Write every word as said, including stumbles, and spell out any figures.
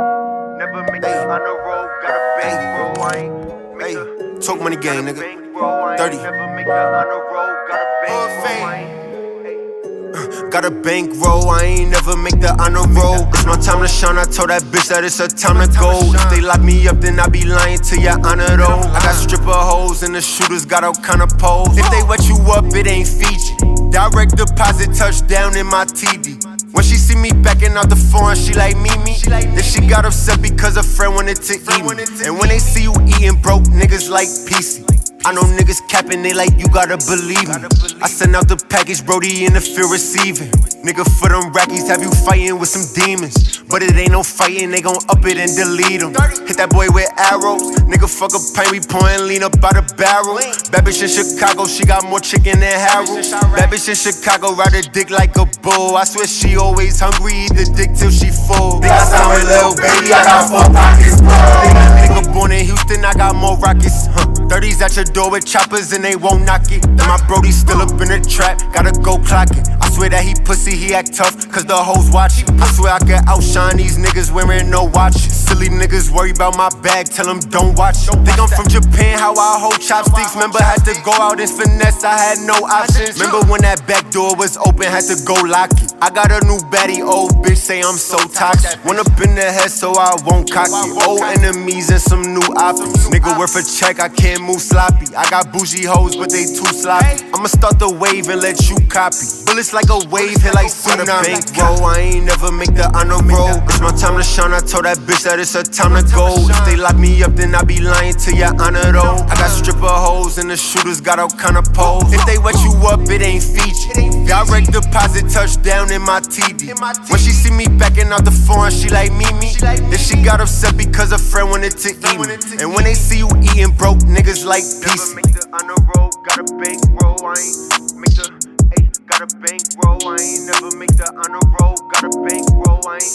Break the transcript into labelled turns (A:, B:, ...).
A: Never make it on the road, got a bankroll, I ain't make
B: Hey, talk money gang, nigga. thirty.
A: Never make it on the road, got a bankroll, I ain't.
B: Got a bankroll, I ain't never make the honor roll. It's my time to shine, I told that bitch that it's her time to go. If they lock me up, then I be lying to your honor though. I got stripper hoes and the shooters got all kind of poles. If they wet you up, it ain't Fiji. Direct deposit touchdown in my T D. When she see me backing out the phone, she like me, me. Then she got upset because a friend wanted to eat me. And when they see you eating broke, niggas like P C. I know niggas capping, they like you gotta believe me. I send out the package, Brody in the field receiving. Nigga for them rackies, have you fighting with some demons. But it ain't no fighting, they gon' up it and delete them. Hit that boy with arrows, nigga fuck a pint, we pouring lean up by the barrel. Bad bitch in Chicago, she got more chicken than Harold. Bad bitch in Chicago, ride her dick like a bull. I swear she always hungry, eat the dick till she full.
C: Think I sound with Lil Baby, I got four pockets, bro.
B: Nigga born in Houston, I got more rockets. Huh. thirties at your door with choppers and they won't knock it. And my Brody still up in the trap, gotta go clock it. I swear that he pussy, he act tough, cause the hoes watch it. I swear I can outshine these niggas wearing no watches. Silly niggas worry about my bag, tell them don't watch it. Think I'm from Japan, how I hold chopsticks. Remember had to go out and finesse, I had no options. Remember when that back door was open, had to go lock it. I got a new baddie, old bitch say I'm so toxic. Went up in the head so I won't cock it. Old enemies and some new options. Nigga worth a check, I can't move sloppy. I got bougie hoes, but they too sloppy. I'ma start the wave and let you copy. Bullets like a wave, hit like tsunami. Bankroll, I ain't never make the honor roll. It's my time to shine, I told that bitch that it's her time to go. If they lock me up, then I be lying to your honor though. I got stripper hoes and the shooters got all kind of poles. If they wet you up, it ain't Fiji. Direct deposit touchdown in my T D. When she see me backing out the phone, she like me, me. Then she got upset because a friend wanted to eat me. And when they see you eating broke, niggas like P C.
A: Never make the on the road, got a bankroll, I ain't make the, ayy, got a bankroll, I ain't never make the on the road, got a bankroll, I ain't